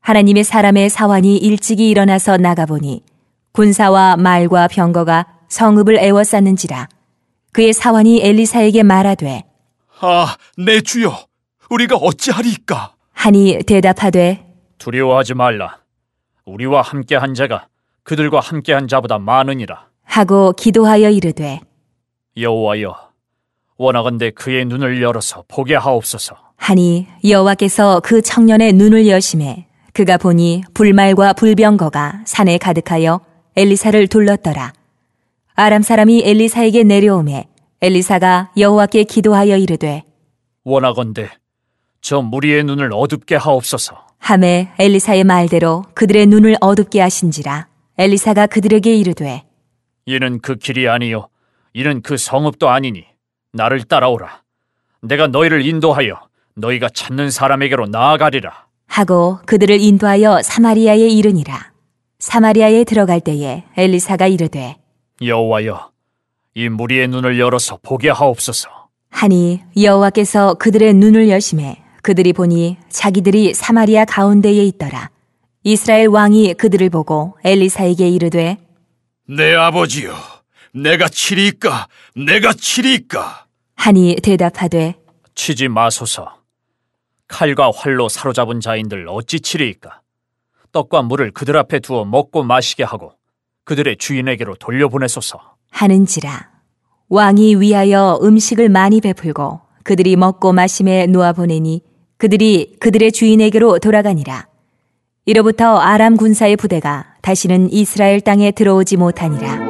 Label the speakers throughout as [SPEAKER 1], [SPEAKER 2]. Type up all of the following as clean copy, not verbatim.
[SPEAKER 1] 하나님의 사람의 사환이 일찍이 일어나서 나가보니 군사와 말과 병거가 성읍을 에워쌌는지라. 그의 사환이 엘리사에게 말하되
[SPEAKER 2] 내 주여, 우리가 어찌하리이까?
[SPEAKER 1] 하니 대답하되
[SPEAKER 3] 두려워하지 말라. 우리와 함께한 자가 그들과 함께한 자보다 많으니라
[SPEAKER 1] 하고 기도하여 이르되
[SPEAKER 3] 여호와여, 원하건대 그의 눈을 열어서 보게 하옵소서.
[SPEAKER 1] 하니 여호와께서 그 청년의 눈을 여심해 그가 보니 불말과 불병거가 산에 가득하여 엘리사를 둘렀더라. 아람 사람이 엘리사에게 내려오매 엘리사가 여호와께 기도하여 이르되
[SPEAKER 3] 원하건대 저 무리의 눈을 어둡게 하옵소서.
[SPEAKER 1] 하매 엘리사의 말대로 그들의 눈을 어둡게 하신지라. 엘리사가 그들에게 이르되
[SPEAKER 3] 이는 그 길이 아니요 이는 그 성읍도 아니니 나를 따라오라. 내가 너희를 인도하여 너희가 찾는 사람에게로 나아가리라
[SPEAKER 1] 하고 그들을 인도하여 사마리아에 이르니라. 사마리아에 들어갈 때에 엘리사가 이르되
[SPEAKER 3] 여호와여, 이 무리의 눈을 열어서 보게 하옵소서.
[SPEAKER 1] 하니 여호와께서 그들의 눈을 여심해 그들이 보니 자기들이 사마리아 가운데에 있더라. 이스라엘 왕이 그들을 보고 엘리사에게 이르되
[SPEAKER 2] 내 아버지여, 내가 치리이까? 내가 치리이까?
[SPEAKER 1] 하니 대답하되
[SPEAKER 3] 치지 마소서. 칼과 활로 사로잡은 자인들 어찌 치리이까? 떡과 물을 그들 앞에 두어 먹고 마시게 하고 그들의 주인에게로 돌려보내소서
[SPEAKER 1] 하는지라. 왕이 위하여 음식을 많이 베풀고 그들이 먹고 마심에 놓아보내니 그들이 그들의 주인에게로 돌아가니라. 이로부터 아람 군사의 부대가 다시는 이스라엘 땅에 들어오지 못하니라.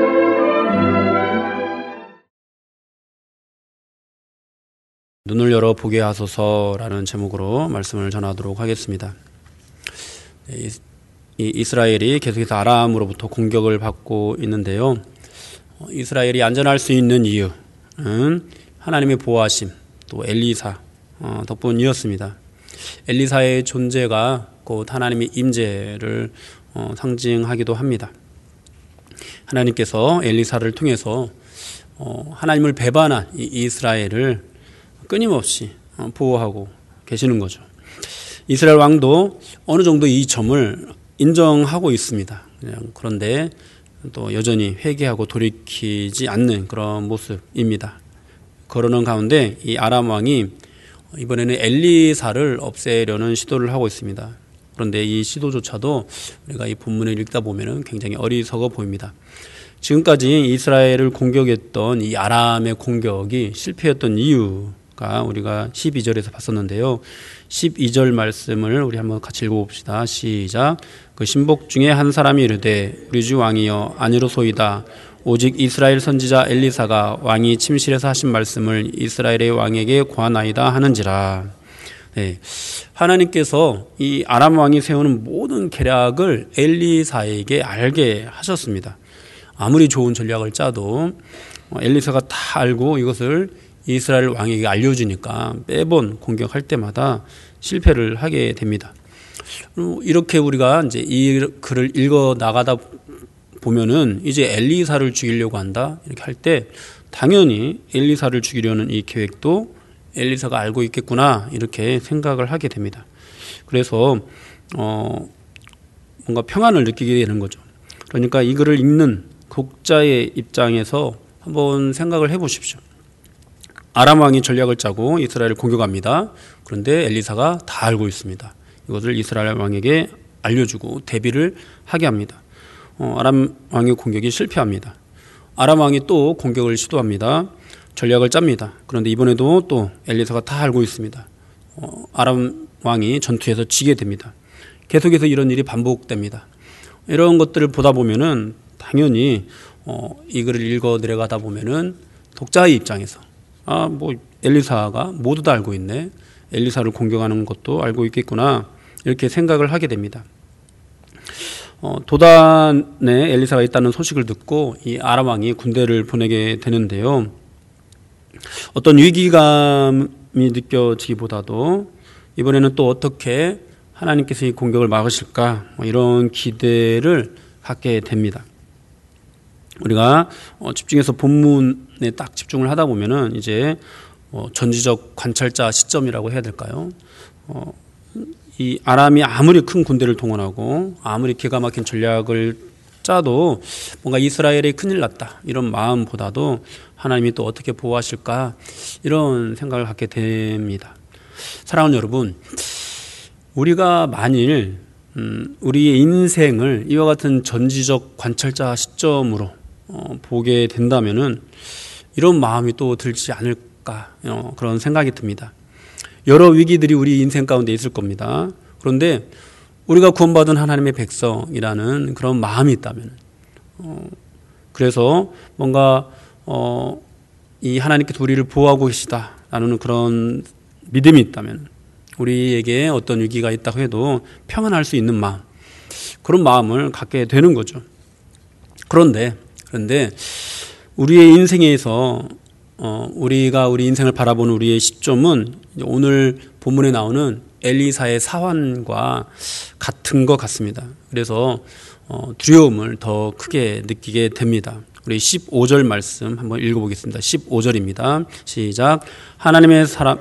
[SPEAKER 4] 눈을 열어 보게 하소서라는 제목으로 말씀을 전하도록 하겠습니다. 이 이스라엘이 계속해서 아람으로부터 공격을 받고 있는데요. 이스라엘이 안전할 수 있는 이유는 하나님의 보호하심, 또 엘리사 덕분이었습니다. 엘리사의 존재가 곧 하나님의 임재를 상징하기도 합니다. 하나님께서 엘리사를 통해서 하나님을 배반한 이 이스라엘을 끊임없이 보호하고 계시는 거죠. 이스라엘 왕도 어느 정도 이 점을 인정하고 있습니다. 그런데 또 여전히 회개하고 돌이키지 않는 그런 모습입니다. 그러는 가운데 이 아람 왕이 이번에는 엘리사를 없애려는 시도를 하고 있습니다. 그런데 이 시도조차도 우리가 이 본문을 읽다 보면 굉장히 어리석어 보입니다. 지금까지 이스라엘을 공격했던 이 아람의 공격이 실패했던 이유가 우리가 12절에서 봤었는데요. 12절 말씀을 우리 한번 같이 읽어봅시다. 시작. 그 신복 중에 한 사람이 이르되 우리 주 왕이여 아니로소이다. 오직 이스라엘 선지자 엘리사가 왕이 침실에서 하신 말씀을 이스라엘의 왕에게 고하나이다 하는지라. 네. 하나님께서 이 아람 왕이 세우는 모든 계략을 엘리사에게 알게 하셨습니다. 아무리 좋은 전략을 짜도 엘리사가 다 알고 이것을 이스라엘 왕에게 알려주니까 매번 공격할 때마다 실패를 하게 됩니다. 이렇게 우리가 이제 이 글을 읽어 나가다 보면은 이제 엘리사를 죽이려고 한다 이렇게 할 때 당연히 엘리사를 죽이려는 이 계획도 엘리사가 알고 있겠구나 이렇게 생각을 하게 됩니다. 그래서 뭔가 평안을 느끼게 되는 거죠. 그러니까 이 글을 읽는 독자의 입장에서 한번 생각을 해보십시오. 아람 왕이 전략을 짜고 이스라엘을 공격합니다. 그런데 엘리사가 다 알고 있습니다. 이것을 이스라엘 왕에게 알려주고 대비를 하게 합니다. 아람 왕의 공격이 실패합니다. 아람 왕이 또 공격을 시도합니다. 전략을 짭니다. 그런데 이번에도 또 엘리사가 다 알고 있습니다. 아람 왕이 전투에서 지게 됩니다. 계속해서 이런 일이 반복됩니다. 이런 것들을 보다 보면은 당연히 이 글을 읽어 내려가다 보면은 독자의 입장에서 뭐 엘리사가 모두 다 알고 있네. 엘리사를 공격하는 것도 알고 있겠구나. 이렇게 생각을 하게 됩니다. 도단에 엘리사가 있다는 소식을 듣고 이 아람 왕이 군대를 보내게 되는데요. 어떤 위기감이 느껴지기보다도 이번에는 또 어떻게 하나님께서 이 공격을 막으실까 이런 기대를 갖게 됩니다. 우리가 집중해서 본문에 딱 집중을 하다 보면은 이제 전지적 관찰자 시점이라고 해야 될까요? 이 아람이 아무리 큰 군대를 동원하고 아무리 기가 막힌 전략을 짜도 뭔가 이스라엘이 큰일 났다 이런 마음보다도 하나님이 또 어떻게 보호하실까 이런 생각을 갖게 됩니다. 사랑하는 여러분, 우리가 만일 우리의 인생을 이와 같은 전지적 관찰자 시점으로 보게 된다면은 이런 마음이 또 들지 않을까 그런 생각이 듭니다. 여러 위기들이 우리 인생 가운데 있을 겁니다. 그런데 우리가 구원받은 하나님의 백성이라는 그런 마음이 있다면, 그래서 뭔가 이 하나님께서 우리를 보호하고 계시다라는 그런 믿음이 있다면, 우리에게 어떤 위기가 있다고 해도 평안할 수 있는 마음, 그런 마음을 갖게 되는 거죠. 그런데 우리의 인생에서 우리가 우리 인생을 바라보는 우리의 시점은 오늘 본문에 나오는 엘리사의 사환과 같은 것 같습니다. 그래서 두려움을 더 크게 느끼게 됩니다. 우리 15절 말씀 한번 읽어보겠습니다. 15절입니다. 시작. 하나님의 사람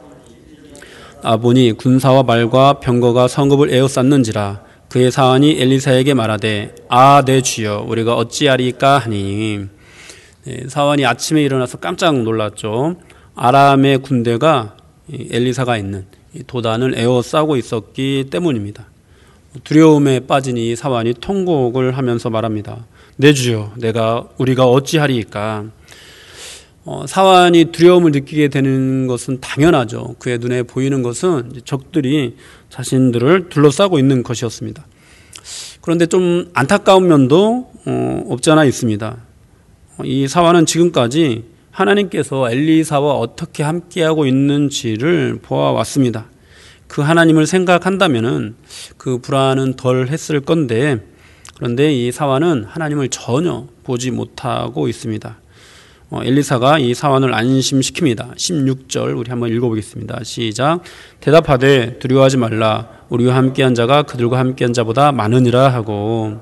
[SPEAKER 4] 보니 군사와 말과 병거가 성읍을 에워쌌는지라. 그의 사환이 엘리사에게 말하되 내 주여 우리가 어찌하리까 하니. 사환이 아침에 일어나서 깜짝 놀랐죠. 아람의 군대가 엘리사가 있는 도단을 에워싸고 있었기 때문입니다. 두려움에 빠진 이 사환이 통곡을 하면서 말합니다. 내 주여 우리가 어찌하리까. 사환이 두려움을 느끼게 되는 것은 당연하죠. 그의 눈에 보이는 것은 적들이 자신들을 둘러싸고 있는 것이었습니다. 그런데 좀 안타까운 면도 없지 않아 있습니다. 이 사환은 지금까지 하나님께서 엘리사와 어떻게 함께하고 있는지를 보아왔습니다. 그 하나님을 생각한다면은 그 불안은 덜 했을 건데, 그런데 이 사환은 하나님을 전혀 보지 못하고 있습니다. 엘리사가 이 사환을 안심시킵니다. 16절 우리 한번 읽어보겠습니다. 시작. 대답하되 두려워하지 말라. 우리와 함께한 자가 그들과 함께한 자보다 많으니라 하고.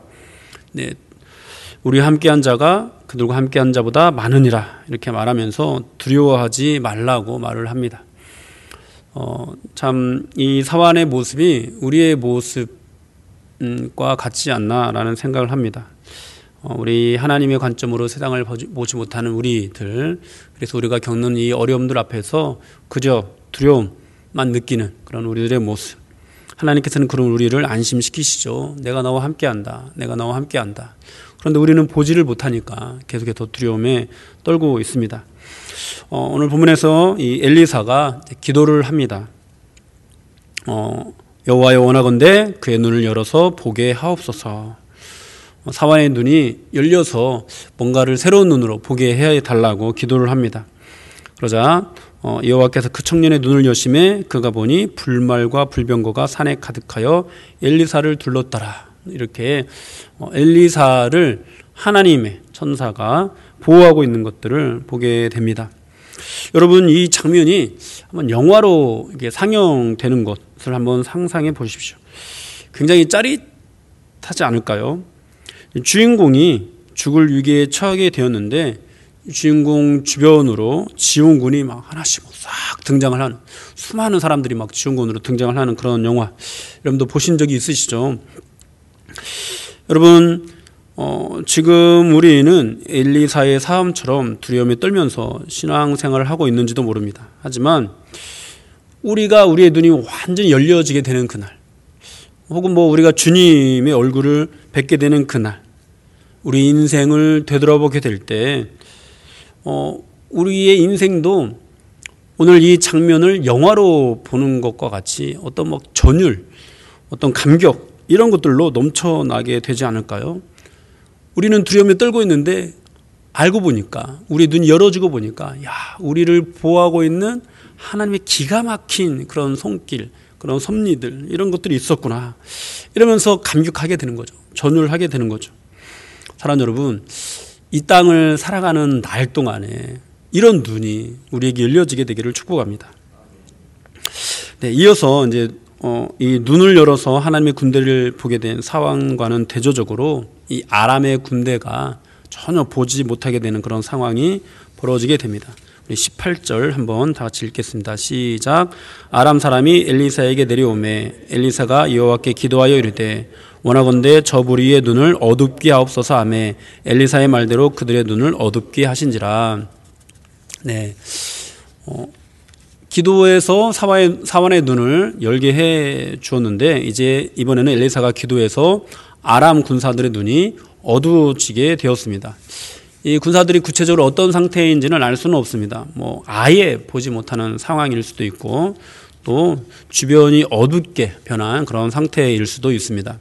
[SPEAKER 4] 우리와 함께한 자가 그들과 함께한 자보다 많으니라 이렇게 말하면서 두려워하지 말라고 말을 합니다. 참 이 사환의 모습이 우리의 모습과 같지 않나라는 생각을 합니다. 우리 하나님의 관점으로 세상을 보지 못하는 우리들, 그래서 우리가 겪는 이 어려움들 앞에서 그저 두려움만 느끼는 그런 우리들의 모습. 하나님께서는 그런 우리를 안심시키시죠. 내가 너와 함께한다. 내가 너와 함께한다. 그런데 우리는 보지를 못하니까 계속해서 두려움에 떨고 있습니다. 오늘 본문에서 이 엘리사가 기도를 합니다. 여호와여 원하건대 그의 눈을 열어서 보게 하옵소서. 사환의 눈이 열려서 뭔가를 새로운 눈으로 보게 해달라고 기도를 합니다. 그러자 여호와께서 그 청년의 눈을 여심해 그가 보니 불말과 불병거가 산에 가득하여 엘리사를 둘렀더라. 이렇게 엘리사를 하나님의 천사가 보호하고 있는 것들을 보게 됩니다. 여러분, 이 장면이 한번 영화로 이게 상영되는 것을 한번 상상해 보십시오. 굉장히 짜릿하지 않을까요? 주인공이 죽을 위기에 처하게 되었는데 주인공 주변으로 지원군이 막 하나씩 싹 등장을 하는, 수많은 사람들이 막 지원군으로 등장을 하는 그런 영화, 여러분도 보신 적이 있으시죠? 여러분, 지금 우리는 엘리사의 사함처럼 두려움에 떨면서 신앙생활을 하고 있는지도 모릅니다. 하지만 우리가 우리의 눈이 완전히 열려지게 되는 그날, 혹은 우리가 주님의 얼굴을 뵙게 되는 그날, 우리 인생을 되돌아보게 될 때 우리의 인생도 오늘 이 장면을 영화로 보는 것과 같이 어떤 전율, 어떤 감격, 이런 것들로 넘쳐나게 되지 않을까요? 우리는 두려움에 떨고 있는데 알고 보니까, 우리 눈이 열어지고 보니까, 우리를 보호하고 있는 하나님의 기가 막힌 그런 손길, 그런 섭리들, 이런 것들이 있었구나, 이러면서 감격하게 되는 거죠. 전율하게 되는 거죠. 사랑하는 여러분, 이 땅을 살아가는 날 동안에 이런 눈이 우리에게 열려지게 되기를 축복합니다. 이어서 이제 이 눈을 열어서 하나님의 군대를 보게 된 사환과는 대조적으로 이 아람의 군대가 전혀 보지 못하게 되는 그런 상황이 벌어지게 됩니다. 우리 18절 한번 다 같이 읽겠습니다. 시작. 아람 사람이 엘리사에게 내려오매 엘리사가 여호와께 기도하여 이르되 원하건대 저 무리의 눈을 어둡게 하옵소서 하매 엘리사의 말대로 그들의 눈을 어둡게 하신지라. 네. 기도해서 사환의 눈을 열게 해 주었는데 이제 이번에는 엘리사가 기도해서 아람 군사들의 눈이 어두워지게 되었습니다. 이 군사들이 구체적으로 어떤 상태인지는 알 수는 없습니다. 아예 보지 못하는 상황일 수도 있고 또 주변이 어둡게 변한 그런 상태일 수도 있습니다.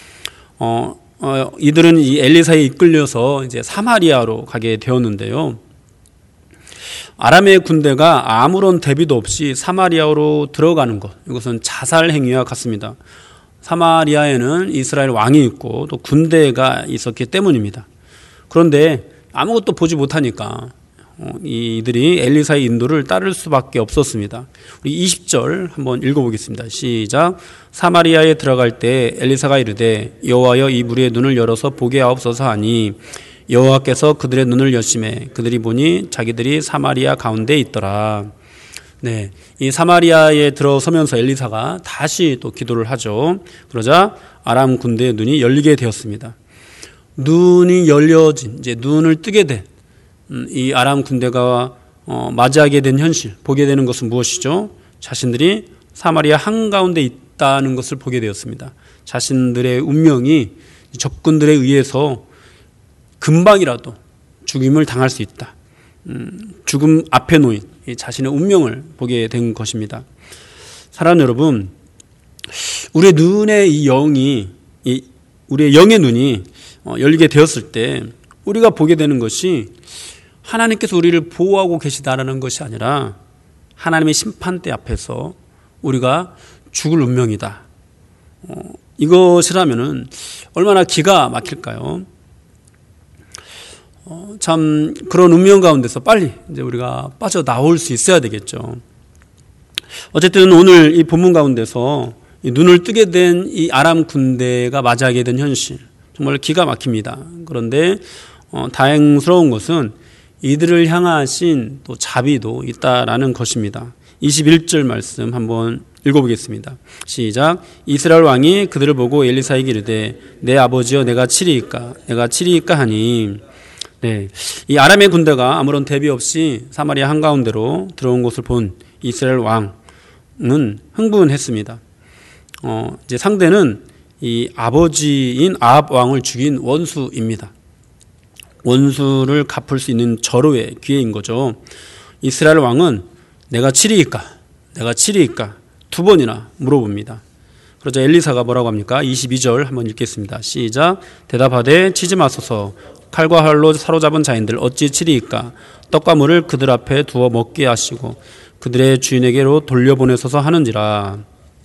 [SPEAKER 4] 이들은 이 엘리사에 이끌려서 이제 사마리아로 가게 되었는데요. 아람의 군대가 아무런 대비도 없이 사마리아로 들어가는 것, 이것은 자살 행위와 같습니다. 사마리아에는 이스라엘 왕이 있고 또 군대가 있었기 때문입니다. 그런데 아무것도 보지 못하니까 이들이 엘리사의 인도를 따를 수밖에 없었습니다. 우리 20절 한번 읽어보겠습니다. 시작. 사마리아에 들어갈 때 엘리사가 이르되 여호와여 이 무리의 눈을 열어서 보게 하옵소서 하니 여호와께서 그들의 눈을 여심해 그들이 보니 자기들이 사마리아 가운데 있더라. 네, 이 사마리아에 들어서면서 엘리사가 다시 또 기도를 하죠. 그러자 아람 군대의 눈이 열리게 되었습니다. 눈이 열려진, 이제 눈을 뜨게 된 이 아람 군대가 맞이하게 된 현실, 보게 되는 것은 무엇이죠? 자신들이 사마리아 한가운데 있다는 것을 보게 되었습니다. 자신들의 운명이 적군들에 의해서 금방이라도 죽임을 당할 수 있다. 죽음 앞에 놓인 자신의 운명을 보게 된 것입니다. 사랑하는 여러분, 우리의 눈의 이 영이, 우리의 영의 눈이 열리게 되었을 때 우리가 보게 되는 것이 하나님께서 우리를 보호하고 계시다라는 것이 아니라 하나님의 심판대 앞에서 우리가 죽을 운명이다. 이것이라면은 얼마나 기가 막힐까요? 참 그런 운명 가운데서 빨리 이제 우리가 빠져나올 수 있어야 되겠죠. 어쨌든 오늘 이 본문 가운데서 이 눈을 뜨게 된 이 아람 군대가 맞이하게 된 현실, 정말 기가 막힙니다. 그런데 다행스러운 것은 이들을 향하신 또 자비도 있다라는 것입니다. 21절 말씀 한번 읽어보겠습니다. 시작. 이스라엘 왕이 그들을 보고 엘리사에게 이르되 내 아버지여 내가 치리이까 하니. 네, 이 아람의 군대가 아무런 대비 없이 사마리아 한가운데로 들어온 것을 본 이스라엘 왕은 흥분했습니다. 이제 상대는 이 아버지인 아합 왕을 죽인 원수입니다. 원수를 갚을 수 있는 절호의 기회인 거죠. 이스라엘 왕은 내가 치리이까 두 번이나 물어봅니다. 그러자 엘리사가 뭐라고 합니까? 22절 한번 읽겠습니다. 시작. 대답하되 치지 마소서. 칼과 활로 사로잡은 자인들 어찌 치리이까? 떡과 물을 그들 앞에 두어 먹게 하시고 그들의 주인에게로 돌려보내소서 하는지라.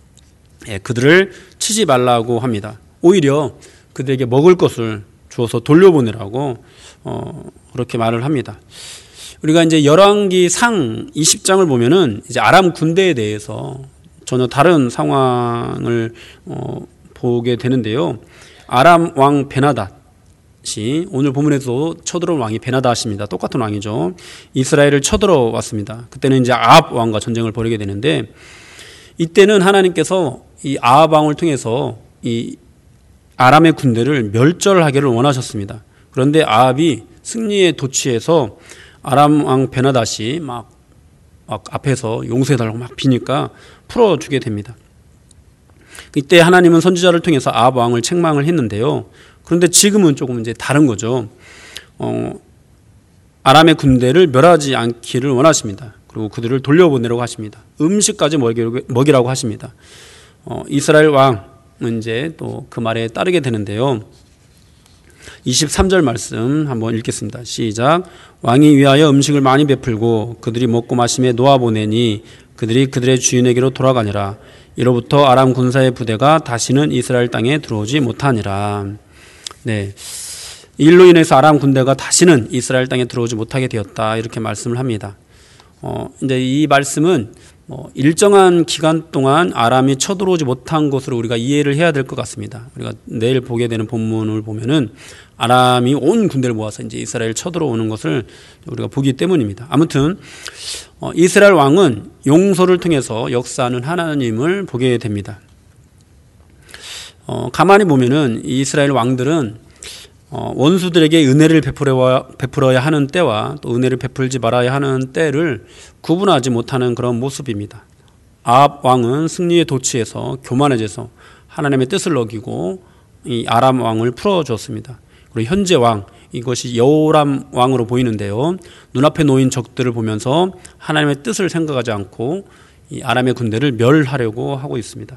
[SPEAKER 4] 그들을 치지 말라고 합니다. 오히려 그들에게 먹을 것을 주어서 돌려보내라고 그렇게 말을 합니다. 우리가 이제 열왕기 상 20장을 보면은 이제 아람 군대에 대해서 전혀 다른 상황을 보게 되는데요. 아람 왕 베나닷이 오늘 본문에서 쳐들어온 왕이 베나닷입니다. 똑같은 왕이죠. 이스라엘을 쳐들어왔습니다. 그때는 이제 아합 왕과 전쟁을 벌이게 되는데 이때는 하나님께서 이 아합 왕을 통해서 이 아람의 군대를 멸절하기를 원하셨습니다. 그런데 아합이 승리에 도취해서 아람 왕 베나닷이 막 앞에서 용서해달라고 막 비니까 풀어주게 됩니다. 이때 하나님은 선지자를 통해서 아합 왕을 책망을 했는데요. 그런데 지금은 조금 이제 다른 거죠. 아람의 군대를 멸하지 않기를 원하십니다. 그리고 그들을 돌려보내라고 하십니다. 음식까지 먹이라고 하십니다. 이스라엘 왕은 이제 또 그 말에 따르게 되는데요. 23절 말씀 한번 읽겠습니다. 시작. 왕이 위하여 음식을 많이 베풀고 그들이 먹고 마심에 놓아보내니 그들이 그들의 주인에게로 돌아가니라. 이로부터 아람 군사의 부대가 다시는 이스라엘 땅에 들어오지 못하니라. 네, 이 일로 인해서 아람 군대가 다시는 이스라엘 땅에 들어오지 못하게 되었다. 이렇게 말씀을 합니다. 이제 이 말씀은 일정한 기간 동안 아람이 쳐들어오지 못한 것으로 우리가 이해를 해야 될 것 같습니다. 우리가 내일 보게 되는 본문을 보면은 아람이 온 군대를 모아서 이제 이스라엘 쳐들어오는 것을 우리가 보기 때문입니다. 아무튼 이스라엘 왕은 용서를 통해서 역사하는 하나님을 보게 됩니다. 가만히 보면은 이스라엘 왕들은 원수들에게 은혜를 베풀어야 하는 때와 또 은혜를 베풀지 말아야 하는 때를 구분하지 못하는 그런 모습입니다. 아합 왕은 승리에 도취해서 교만해져서 하나님의 뜻을 어기고 이 아람 왕을 풀어줬습니다. 그리고 현재 왕, 이것이 여호람 왕으로 보이는데요. 눈앞에 놓인 적들을 보면서 하나님의 뜻을 생각하지 않고 이 아람의 군대를 멸하려고 하고 있습니다.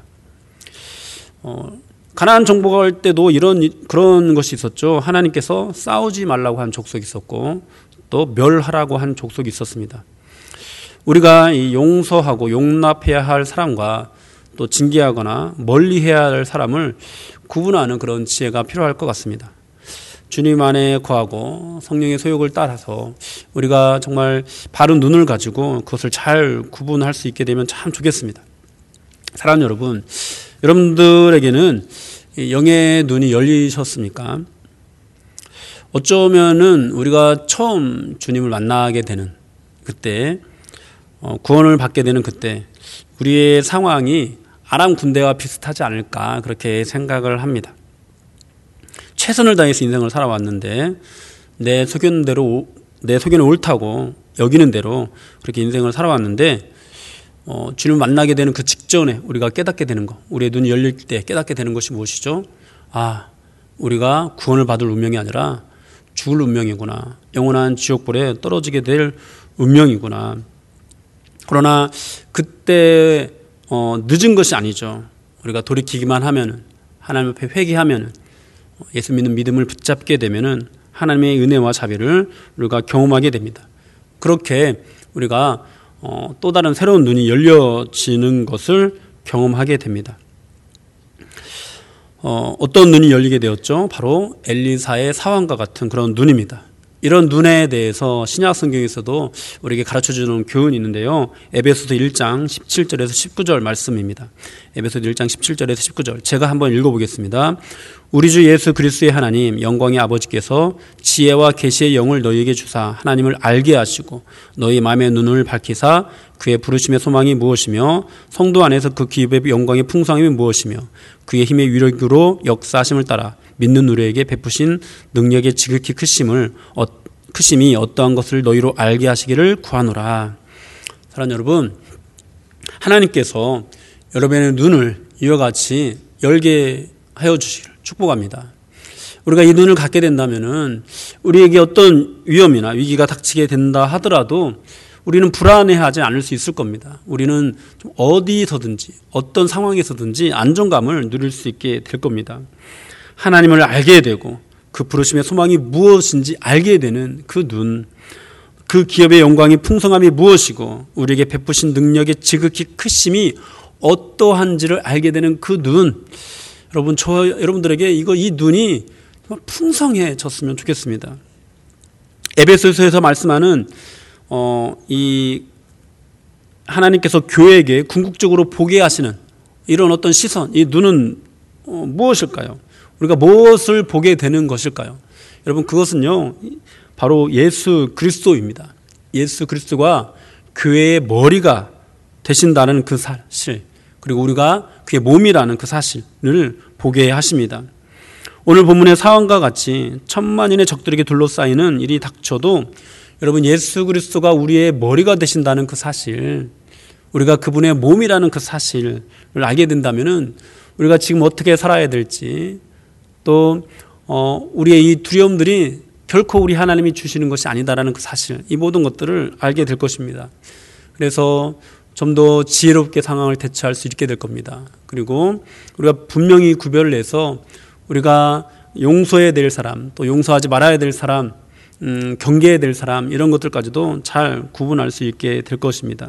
[SPEAKER 4] 가나안 정복할 때도 그런 것이 있었죠. 하나님께서 싸우지 말라고 한 족속이 있었고 또 멸하라고 한 족속이 있었습니다. 우리가 이 용서하고 용납해야 할 사람과 또 징계하거나 멀리해야 할 사람을 구분하는 그런 지혜가 필요할 것 같습니다. 주님 안에 거하고 성령의 소욕을 따라서 우리가 정말 바른 눈을 가지고 그것을 잘 구분할 수 있게 되면 참 좋겠습니다. 사랑하는 여러분, 여러분들에게는 영의 눈이 열리셨습니까? 어쩌면은 우리가 처음 주님을 만나게 되는 그때, 구원을 받게 되는 그때 우리의 상황이 아람 군대와 비슷하지 않을까 그렇게 생각을 합니다. 최선을 다해서 인생을 살아왔는데 내 소견은 옳다고 여기는 대로 그렇게 인생을 살아왔는데 주님을 만나게 되는 그 직전에 우리가 깨닫게 되는 것, 우리의 눈이 열릴 때 깨닫게 되는 것이 무엇이죠? 우리가 구원을 받을 운명이 아니라 죽을 운명이구나. 영원한 지옥불에 떨어지게 될 운명이구나. 그러나 그때 늦은 것이 아니죠. 우리가 돌이키기만 하면은, 하나님 앞에 회개하면은, 예수 믿는 믿음을 붙잡게 되면은 하나님의 은혜와 자비를 우리가 경험하게 됩니다. 그렇게 우리가 또 다른 새로운 눈이 열려지는 것을 경험하게 됩니다. 어떤 눈이 열리게 되었죠? 바로 엘리사의 사환과 같은 그런 눈입니다. 이런 눈에 대해서 신약 성경에서도 우리에게 가르쳐주는 교훈이 있는데요. 에베소서 1장 17절에서 19절 말씀입니다. 에베소서 1장 17절에서 19절 제가 한번 읽어보겠습니다. 우리 주 예수 그리스도의 하나님 영광의 아버지께서 지혜와 계시의 영을 너희에게 주사 하나님을 알게 하시고 너희 마음의 눈을 밝히사 그의 부르심의 소망이 무엇이며 성도 안에서 그 기업의 영광의 풍성함이 무엇이며 그의 힘의 위력으로 역사하심을 따라 믿는 우리에게 베푸신 능력의 지극히 크심이 어떠한 것을 너희로 알게 하시기를 구하노라. 사랑하는 여러분, 하나님께서 여러분의 눈을 이와 같이 열게 하여 주시기를 축복합니다. 우리가 이 눈을 갖게 된다면은 우리에게 어떤 위험이나 위기가 닥치게 된다 하더라도 우리는 불안해하지 않을 수 있을 겁니다. 우리는 좀 어디서든지 어떤 상황에서든지 안정감을 누릴 수 있게 될 겁니다. 하나님을 알게 되고 그 부르심의 소망이 무엇인지 알게 되는 그 눈, 그 기업의 영광의 풍성함이 무엇이고 우리에게 베푸신 능력의 지극히 크심이 어떠한지를 알게 되는 그 눈, 여러분들에게 이 눈이 풍성해졌으면 좋겠습니다. 에베소서에서 말씀하는 이 하나님께서 교회에게 궁극적으로 보게 하시는 이런 어떤 시선, 이 눈은 무엇일까요? 우리가 무엇을 보게 되는 것일까요? 여러분, 그것은요 바로 예수 그리스도입니다. 예수 그리스도가 교회의 머리가 되신다는 그 사실, 그리고 우리가 그의 몸이라는 그 사실을 보게 하십니다. 오늘 본문의 사원과 같이 천만인의 적들에게 둘러싸이는 일이 닥쳐도 여러분, 예수 그리스도가 우리의 머리가 되신다는 그 사실, 우리가 그분의 몸이라는 그 사실을 알게 된다면은 우리가 지금 어떻게 살아야 될지, 또 우리의 이 두려움들이 결코 우리 하나님이 주시는 것이 아니다라는 그 사실, 이 모든 것들을 알게 될 것입니다. 그래서 좀 더 지혜롭게 상황을 대처할 수 있게 될 겁니다. 그리고 우리가 분명히 구별을 해서 우리가 용서해야 될 사람, 또 용서하지 말아야 될 사람, 경계해야 될 사람, 이런 것들까지도 잘 구분할 수 있게 될 것입니다.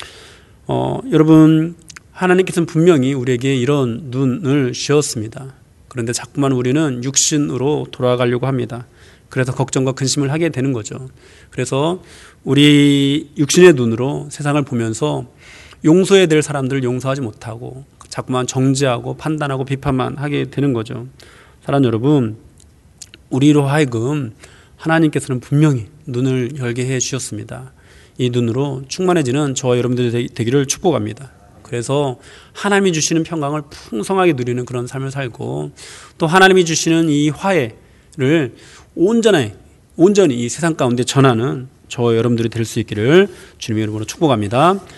[SPEAKER 4] 여러분, 하나님께서는 분명히 우리에게 이런 눈을 주셨습니다. 그런데 자꾸만 우리는 육신으로 돌아가려고 합니다. 그래서 걱정과 근심을 하게 되는 거죠. 그래서 우리 육신의 눈으로 세상을 보면서 용서해야 될 사람들을 용서하지 못하고 자꾸만 정죄하고 판단하고 비판만 하게 되는 거죠. 사랑하는 여러분, 우리로 하여금 하나님께서는 분명히 눈을 열게 해 주셨습니다. 이 눈으로 충만해지는 저와 여러분들이 되기를 축복합니다. 그래서 하나님이 주시는 평강을 풍성하게 누리는 그런 삶을 살고 또 하나님이 주시는 이 화해를 온전히 이 세상 가운데 전하는 저와 여러분들이 될 수 있기를 주님의 이름으로 축복합니다.